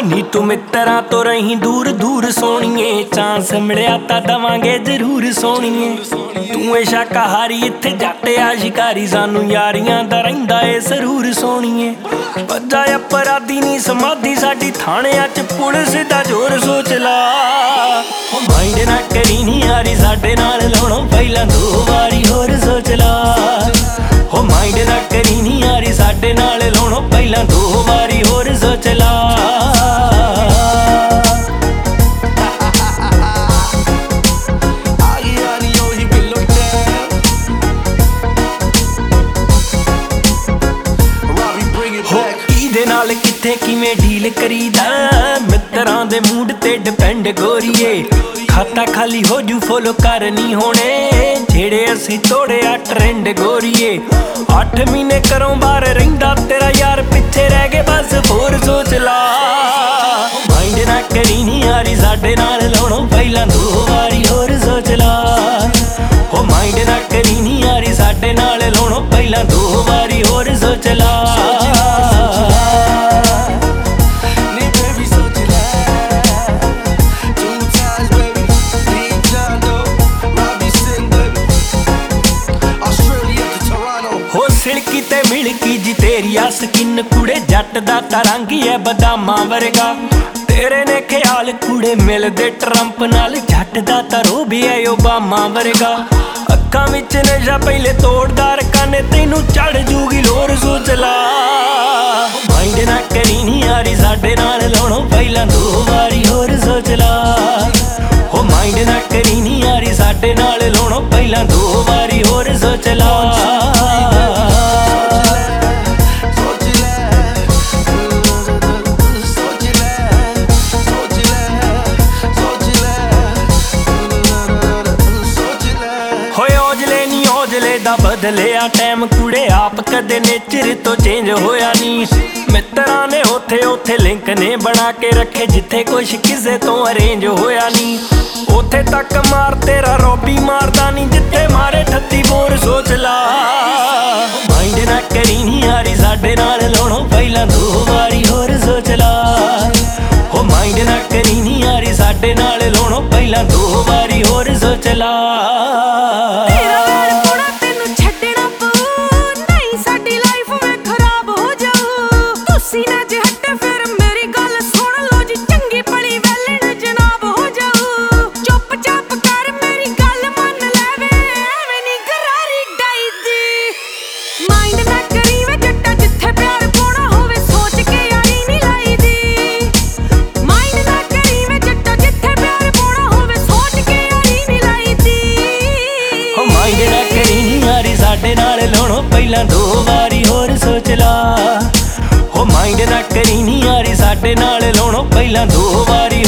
ਨੀ ਤੂੰ ਮਿੱਤਰਾਂ ਤੋਂ ਰਹੀਂ दूर दूर सोणीए चांस मिलिया तां दवांगे जरूर सोणीए तू ए शाकाहारी इत्थे जट आ शिकारी सानू यारियां दा रहिंदा ए सरूर सोणीए वज्जा अपराधी नी समाधी साडी थाणियां च पुलिस दा जोर सोच ला ओ माइंड ना करी नी यारी साडे नाल लाउणों पहलां दो वारी होर सोच ला ओ माइंड ना करी नी यारी साडे नाल लाउणों पहलां दो वारी होर सोच ला किथे किवें डील करीदा मित्रां दे मूड ते डिपेंड गोरीए खाता खाली हो जू फॉलो कर नहीं होने जेड़े असी तोड़े आ ट्रेंड गोरीए 8 महीने घरों बाहर रहिंदा तेरा यार पिछे रह गए बस होर सोच ला माइंड ना करी नी यारी साडे नाल लाउणों पहलां दो वारी होर सोच ला ओ माइंड ना करी नी यारी साडे नाल लाउणों पहलां दो वारी होर सोच ला सिड़की ते मिलकी जी तेरी आ स्किन कुड़े जट दा तरंग है बदामा वर्गा तेरे ने ख्याल कुड़े मिलदे ट्रंप नाल जट दा तरो भी है ओबामा वर्गा अक्खां विच नशा पहले तोड़दार काने तैनू चढ़ जूगी लोर सोच ला माइंड ना करी नी यारी साडे नाल लाउणों पहलां दो वारी होर सोच ला ओ माइंड ना करी नी यारी साडे नाल लाउणों पहलां दो वारी होर सोच ला बदलिया टाइम कुड़े आप कदे नेचर तो चेंज होया नी मित्रां ने ओथे ओथे लिंक ने बना के रखे जिथे कुछ किसे तो अरेंज होया नी ओथे तक मार तेरा रॉबी मारदा नी जिथे मारे 38 बोर सोच ला माइंड ना करी नी यारी साडे नाल लाउणों पहलां दो वारी होर सोच ला ओ माइंड ना करी नी यारी साडे नाल लाउणों पहलां दो वारी होर सोच ला साडे नाल लाउणों पहलां दो वारी होर सोच ला ओ माइंड ना करी नी यारी साडे नाल लाउणों पहलां दो वारी